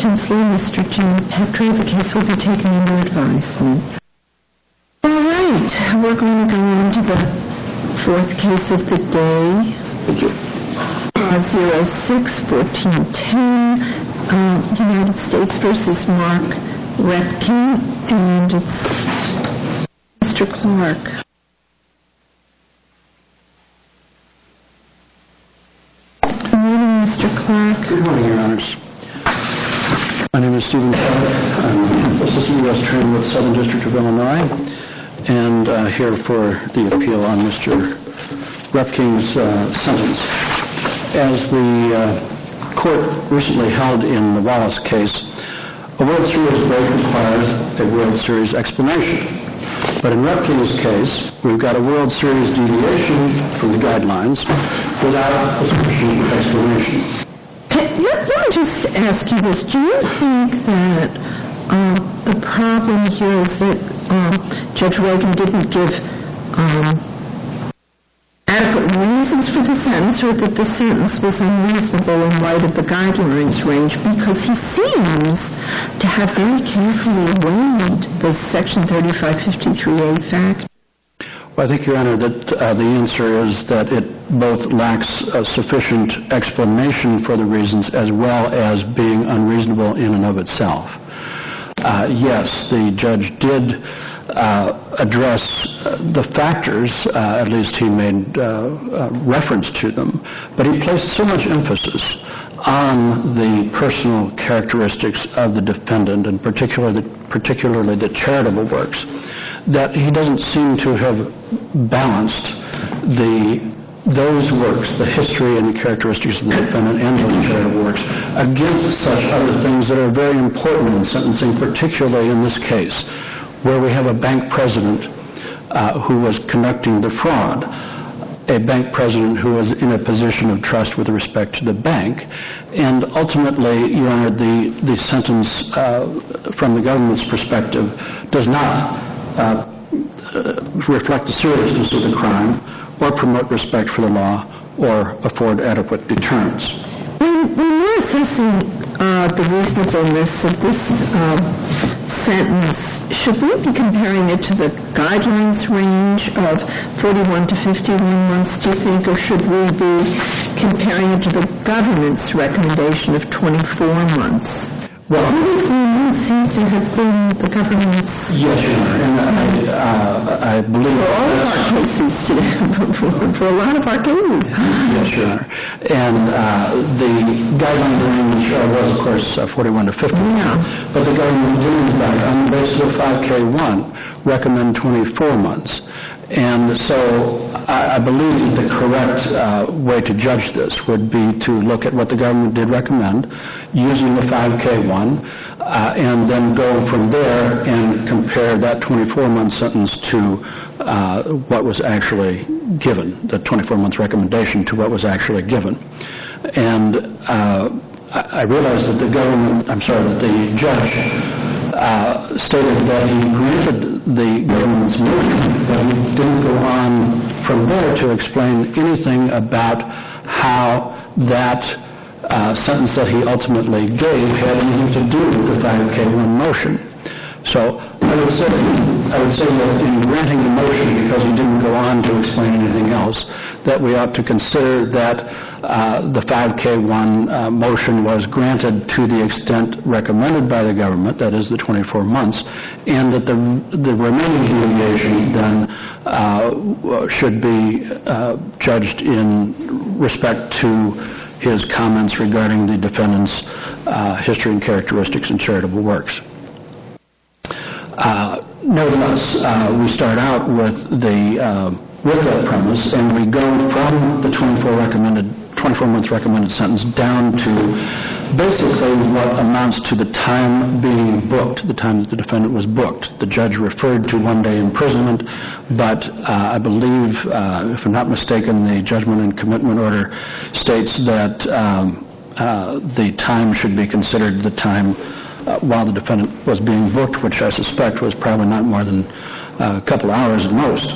Tinsley, Mr. Jim Petrie. The case will be taken under advisement. All right, we're going to go on to the fourth case of the day. Thank you. 06-1410, United States versus Mark Repkin, and it's Mr. Clark. Good morning, Mr. Clark. Good morning, Your Honors. My name is Stephen Clark. I'm Assistant U.S. Attorney with the Southern District of Illinois, and here for the appeal on Mr. Repkin's sentence. As the court recently held in the Wallace case, a World Series break requires a World Series explanation. But in Repkin's case, we've got a World Series deviation from the guidelines without a sufficient explanation. Let me just ask you this. Do you think that the problem here is that Judge Reagan didn't give adequate reasons for the sentence, or that the sentence was unreasonable in light of the guidelines range? Because he seems to have very carefully weighed the Section 3553A fact. Well, I think, Your Honor, that the answer is that it both lacks a sufficient explanation for the reasons as well as being unreasonable in and of itself. Yes, the judge did address the factors, at least he made reference to them, but he placed so much emphasis on the personal characteristics of the defendant, and particularly the charitable works, that he doesn't seem to have balanced those works, the history and the characteristics of the defendant and those charitable works, against such other things that are very important in sentencing, particularly in this case, where we have a bank president who was conducting the fraud, a bank president who was in a position of trust with respect to the bank, and ultimately, Your Honor, the sentence from the government's perspective does not reflect the seriousness of the crime or promote respect for the law or afford adequate deterrence. When we're assessing the reasonableness of this sentence, should we be comparing it to the guidelines range of 41 to 51 months, do you think, or should we be comparing it to the government's recommendation of 24 months? Well, 24 months seems to have been the government's... Yes, Your Honor, and I believe... For all of our cases today, for a lot of our cases. Yes, Your Honor. And the guideline range was, of course, 41 to 51. Yeah. But the government did, in fact, on the basis of 5K1, recommend 24 months. And so I believe the correct way to judge this would be to look at what the government did recommend using the 5K1 and then go from there and compare that 24-month sentence to what was actually given, the 24-month recommendation to what was actually given. And I realize that the judge stated that he granted the government's motion, but he didn't go on from there to explain anything about how that sentence that he ultimately gave had anything to do with the 5K1 motion. So I would say that in granting the motion, because he didn't go on to explain anything else, that we ought to consider that the 5K1 motion was granted to the extent recommended by the government, that is the 24 months, and that the remaining deviation then should be judged in respect to his comments regarding the defendant's history and characteristics and charitable works. Nevertheless, we start out with that premise, and we go from the 24-month recommended sentence down to basically what amounts to the time being booked, the time that the defendant was booked. The judge referred to 1 day imprisonment, but I believe, if I'm not mistaken, the judgment and commitment order states that the time should be considered the time while the defendant was being booked, which I suspect was probably not more than a couple hours at most.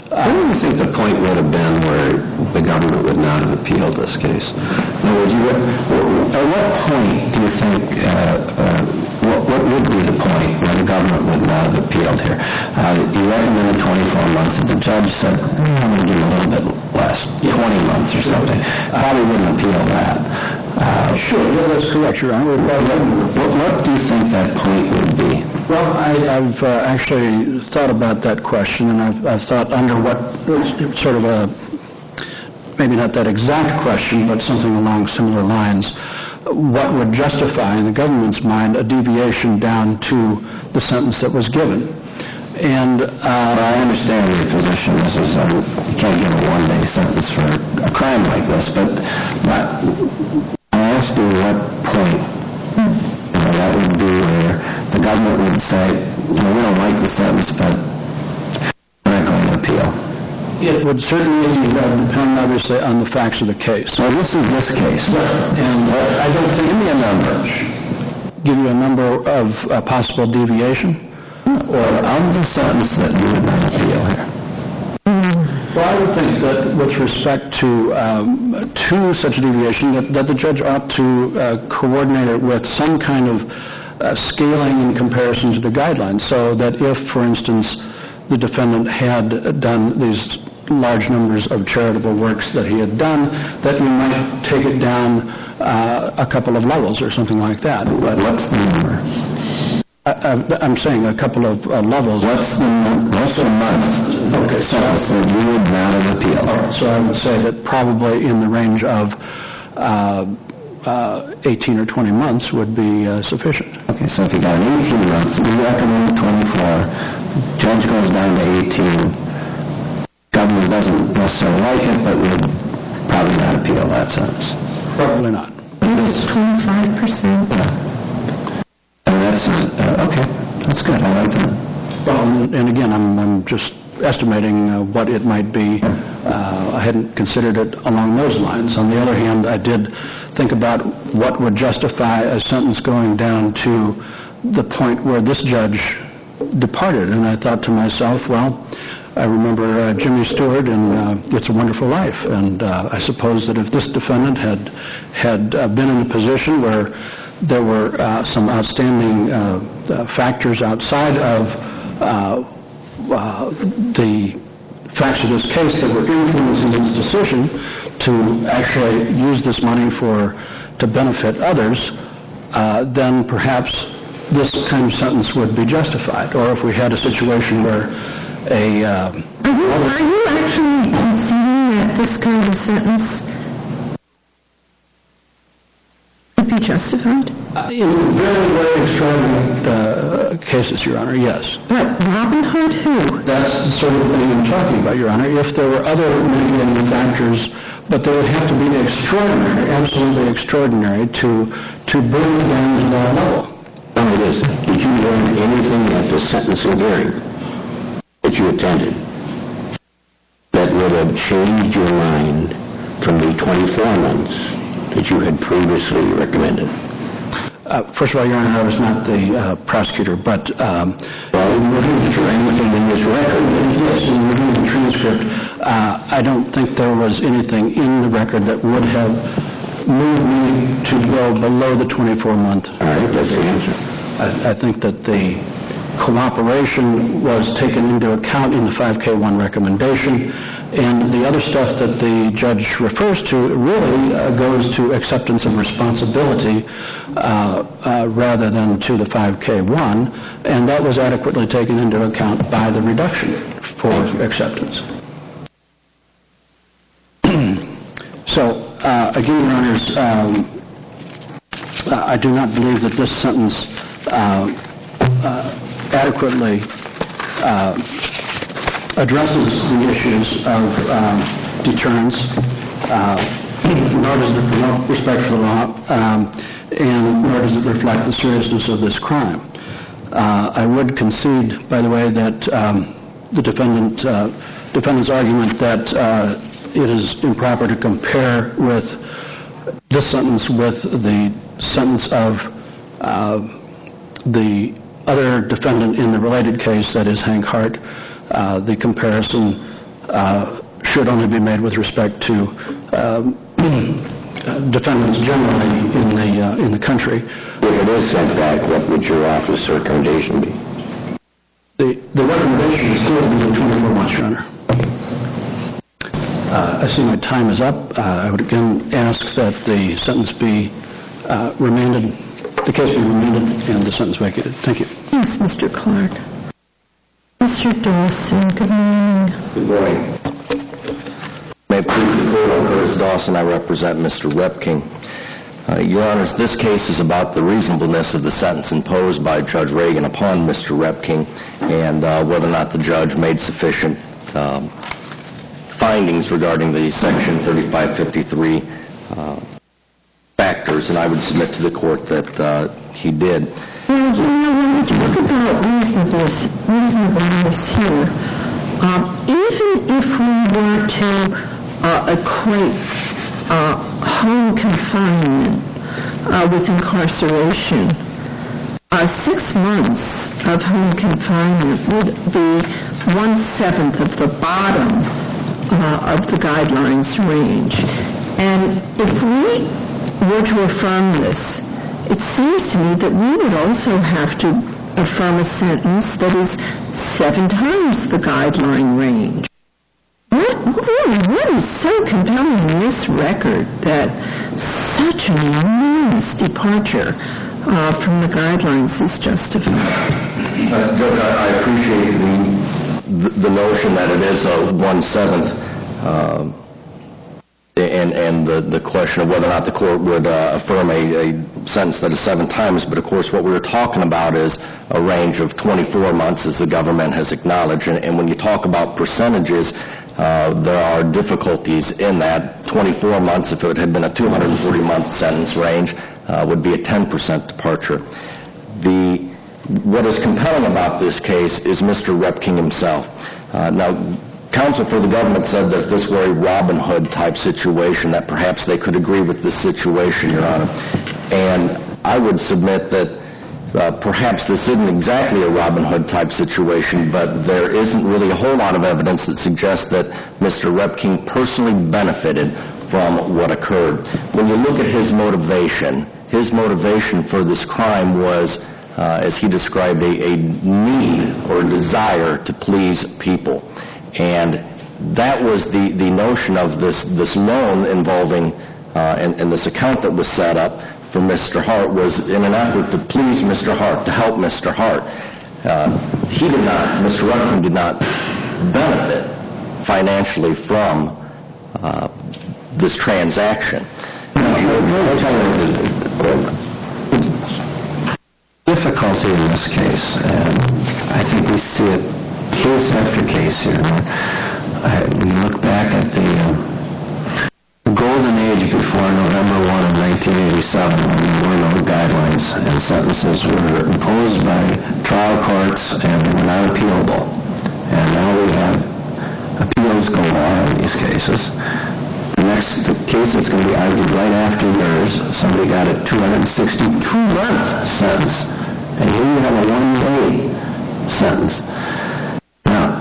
What do you think the point would have been where the government would not have appealed this case? In other words, at what point do you think, what would be the point where the government would not have appealed here? You recommended 24 months, and the judge said, I'm going to give you a little bit less, 20 months or something. Probably wouldn't appeal that. Sure, yeah, that's correct, Your Honor. What do you think that point would be? Well, I've actually thought about that question, and I've thought under what sort of a, maybe not that exact question, but something along similar lines, what would justify, in the government's mind, a deviation down to the sentence that was given. And I understand your position. This is you can't give a one-day sentence for a crime like this, but I asked you what point that would be where the government would say, we don't like the sentence, but we're not going to appeal. It would certainly depend, obviously, on the facts of the case. So this is this case. And I don't think give me a number. Give you a number of possible deviation? Or of the sentence that you would not appeal here? Well, I would think that with respect to such a deviation, that the judge ought to coordinate it with some kind of scaling in comparison to the guidelines, so that if, for instance, the defendant had done these large numbers of charitable works that he had done, that you might take it down a couple of levels or something like that. But what's the number? I'm saying a couple of levels. What's the month? Okay, so you would not have appealed. All right, so I would say that probably in the range of 18 or 20 months would be sufficient. Okay, so if you got 18 months, we recommend 24. Judge goes down to 18. Government doesn't necessarily like it, but would probably not appeal that sentence. Probably not. It's 25%. Yeah. That's okay. That's good. I like that. Well, and again, I'm just estimating what it might be. I hadn't considered it along those lines. On the other hand, I did think about what would justify a sentence going down to the point where this judge departed, and I thought to myself, well, I remember Jimmy Stewart in It's a Wonderful Life, and I suppose that if this defendant had been in a position where there were some outstanding factors outside of the facts of this case that were influencing his decision to actually use this money to benefit others, then perhaps this kind of sentence would be justified. Or if we had a situation where Are you actually conceding that this kind of sentence would be justified? In very, very extraordinary cases, Your Honor, yes. But Robin Hood, who? That's the sort of thing I'm talking about, Your Honor. If there were other mitigating factors, but they would have to be extraordinary, absolutely extraordinary, to bring it down to that level. Tell me this. Did you learn anything at the sentencing hearing that you attended that would have changed your mind from the 24 months that you had previously recommended? First of all, Your Honor, I was not the prosecutor, but... well, in reviewing for anything in this record... Yes, in reviewing the transcript, I don't think there was anything in the record that would have moved me to go below the 24-month. All right, that's the answer. I think that the cooperation was taken into account in the 5K1 recommendation, and the other stuff that the judge refers to really goes to acceptance of responsibility rather than to the 5K1, and that was adequately taken into account by the reduction for acceptance. So, again, Your Honors, I do not believe that this sentence adequately addresses the issues of deterrence, nor does it promote respect for the law, and nor does it reflect the seriousness of this crime. I would concede, by the way, that the defendant's argument that it is improper to compare with this sentence with the sentence of the other defendant in the related case, that is Hank Hart. The comparison should only be made with respect to defendants generally in the country. If it is sent back, what would your office recommendation be? The recommendation is still to be 24 months, Your Honor. I see my time is up. I would again ask that the sentence be remanded, the case be remanded, and the sentence vacated. Thank you. Yes, Mr. Clark. Mr. Dawson, good morning. Good morning. May it please the Court, I'm Curtis Dawson. I represent Mr. Repking. Your Honors, this case is about the reasonableness of the sentence imposed by Judge Reagan upon Mr. Repking and whether or not the judge made sufficient findings regarding the Section 3553 factors, and I would submit to the Court that he did. Well, when we talk about reasonableness here, even if we were to equate home confinement with incarceration, 6 months of home confinement would be 1/7 of the bottom of the guidelines range. And if we were to affirm this, it seems to me that we would also have to affirm a sentence that is 7 times the guideline range. What is so compelling in this record that such an enormous departure from the guidelines is justified? Judge, I appreciate the notion that it is a 1/7, and the question of whether or not the Court would affirm a sentence that is 7 times, but of course what we were talking about is a range of 24 months, as the government has acknowledged, and when you talk about percentages, there are difficulties in that. 24 months, if it had been a 240-month sentence range, would be a 10% departure. What is compelling about this case is Mr. Repking himself. Now, counsel for the government said that if this were a Robin Hood type situation, that perhaps they could agree with this situation, Your Honor. And I would submit that perhaps this isn't exactly a Robin Hood type situation, but there isn't really a whole lot of evidence that suggests that Mr. Repking personally benefited from what occurred. When you look at his motivation for this crime was, as he described, a need or a desire to please people. And that was the notion of this loan involving, and this account that was set up for Mr. Hart was in an effort to please Mr. Hart, to help Mr. Hart. Mr. Repking did not benefit financially from this transaction. Difficulty in this case, and I think we see it case after case here. We look back at the golden age before November 1 of 1987, when there were no guidelines and sentences were imposed by trial courts and they were not appealable. And now we have appeals go on in these cases. The next case that's going to be argued right after yours, somebody got a 262-month sentence, and here you have a 1-day sentence. Now,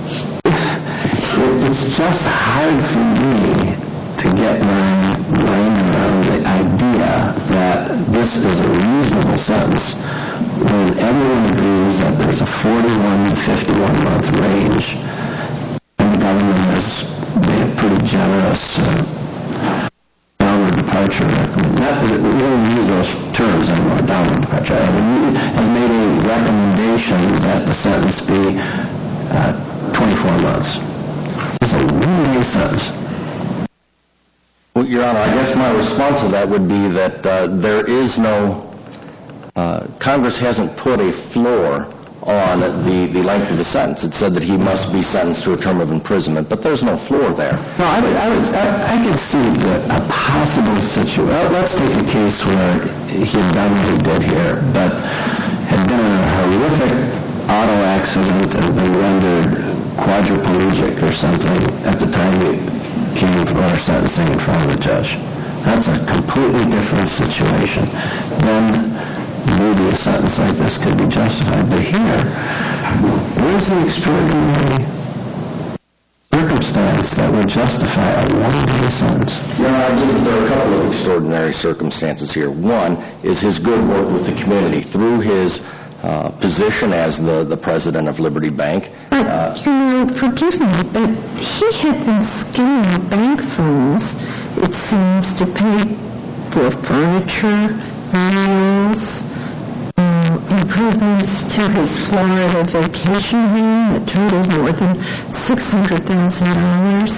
it's just hard for me to get my brain around the idea that this is a reasonable sentence when everyone agrees that there's a 41 to 51-month range, and the government has made a pretty generous downward departure recommendation. We don't use those terms anymore, downward departure. Has made a recommendation that the sentence be 24 months. It's a 1-day sentence. Well, Your Honor, I guess my response to that would be that there is no, Congress hasn't put a floor on the length of the sentence. It said that he must be sentenced to a term of imprisonment, but there's no floor there. No, I can see a possible situation. Let's take a case where he had done what he did here, but had been in a horrific auto accident and been rendered quadriplegic or something at the time he came for sentencing in front of the judge. That's a completely different situation. Then maybe a sentence like this could be justified. But here, where's the extraordinary circumstance that would justify a one-day sentence? I believe there are a couple of extraordinary circumstances here. One is his good work with the community through his position as the president of Liberty Bank. But, forgive me, but he had been skimming bank phones, it seems, to pay for furniture, meals, improvements to his Florida vacation home that totaled more than $600,000.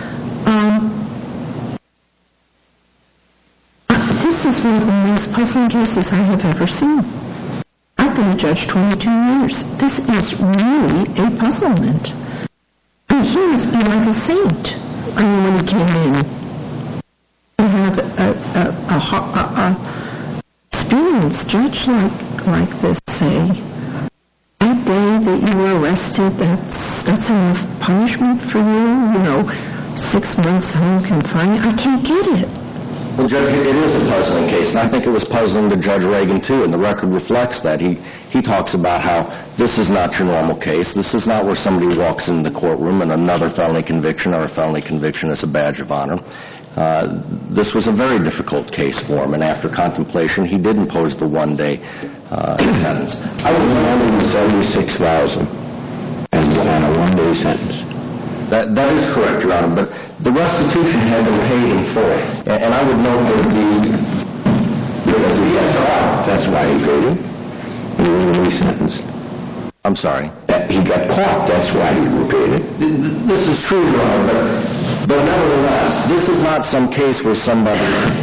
This is one of the most puzzling cases I have ever seen. I've been a judge 22 years. This is really a puzzlement. And he must be like a saint. When he came in, to have a experienced judge like this say, that day that you were arrested, that's enough punishment for you, 6 months home confinement. I can't get it. Well, Judge, it is a puzzling case, and I think it was puzzling to Judge Reagan, too, and the record reflects that. He talks about how this is not your normal case. This is not where somebody walks into the courtroom and another felony conviction or a felony conviction is a badge of honor. This was a very difficult case for him, and after contemplation, he did impose the one-day sentence. I was $176,000 and a one-day sentence. That is correct, Your Honor, but the restitution had been paid in full, and I would note that because he got caught, that's why he paid him. He was resentenced. I'm sorry. He got caught, that's why he paid it. This is true, Your Honor, but nevertheless, this is not some case where somebody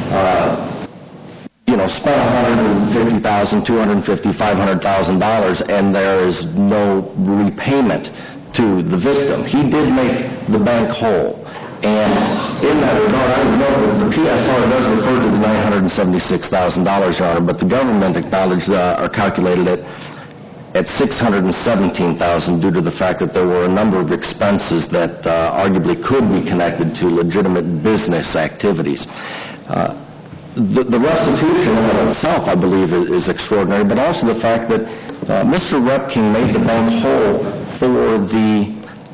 spent $150,000, $250,000, $500,000, and there is no repayment to the victim. He did make the bank whole. And in that regard, I would note that the PSR does refer to the $976,000, Your Honor, but the government acknowledged or calculated it at $617,000 due to the fact that there were a number of expenses that arguably could be connected to legitimate business activities. The restitution in itself, I believe, is extraordinary, but also the fact that Mr. Repking made the bank whole for the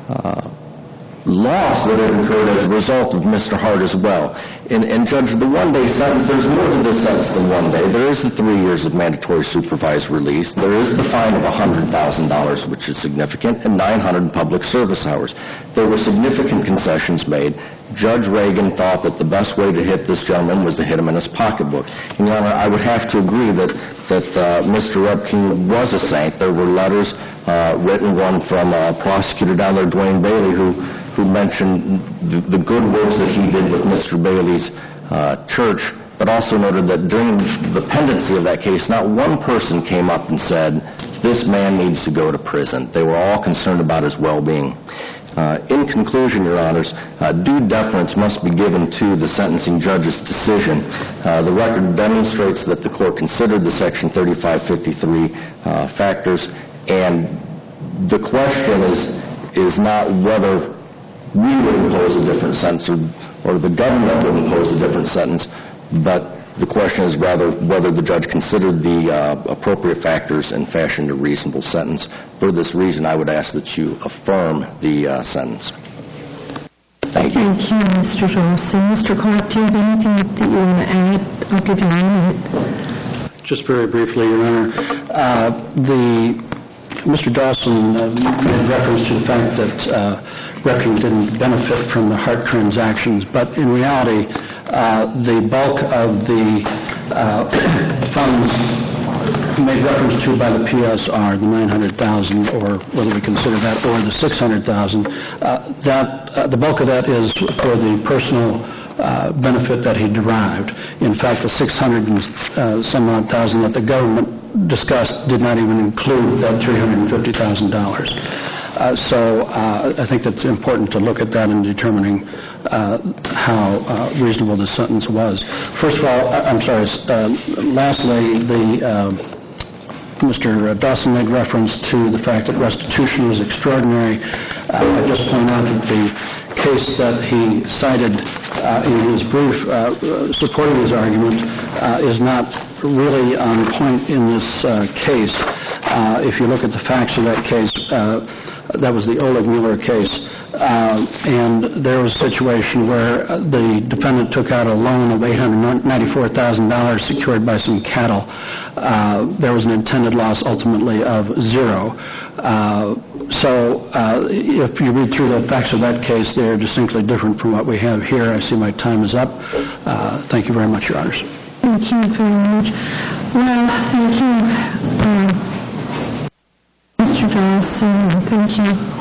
loss that had occurred as a result of Mr. Hart as well. And Judge, the one-day sentence, there's more to this sentence than 1 day. There is the 3 years of mandatory supervised release. There is the fine of $100,000, which is significant, and 900 public service hours. There were significant concessions made. Judge Reagan thought that the best way to hit this gentleman was to hit him in his pocketbook. And, Your Honor, I would have to agree that Mr. Repking was a saint. There were letters written, one from a prosecutor down there, Dwayne Bailey, who mentioned the good works that he did with Mr. Bailey's church, but also noted that during the pendency of that case, not one person came up and said, this man needs to go to prison. They were all concerned about his well-being. In conclusion, Your Honors, due deference must be given to the sentencing judge's decision. The record demonstrates that the court considered the Section 3553 factors, and the question is not whether we would impose a different sentence or the government would impose a different sentence, but the question is rather whether the judge considered the appropriate factors and fashioned a reasonable sentence. For this reason, I would ask that you affirm the sentence. Thank you. Thank you, Mr. Dawson. Mr. Clark, do you have anything that you want to add? I'll give you a minute. Just very briefly, Your Honor. Mr. Dawson made reference to the fact that Repking didn't benefit from the Hart transactions, but in reality, the bulk of the funds made reference to by the PSR, the $900,000, or whether we consider that, or the $600,000, the bulk of that is for the personal benefit that he derived. In fact, the $600,000 that the government discussed did not even include that $350,000. So I think that's important to look at that in determining how reasonable the sentence was. First of all, lastly, Mr. Dawson made reference to the fact that restitution was extraordinary. I just point out that the case that he cited in his brief supporting his argument is not really on point in this case. If you look at the facts of that case, that was the Oleg Mueller case. and there was a situation where the defendant took out a loan of $894,000 secured by some cattle. There was an intended loss ultimately of $0. So if you read through the facts of that case, they are distinctly different from what we have here. I see my time is up. Thank you very much, Your Honors. Thank you very much. Well, thank you, Mr. Johnson, and thank you,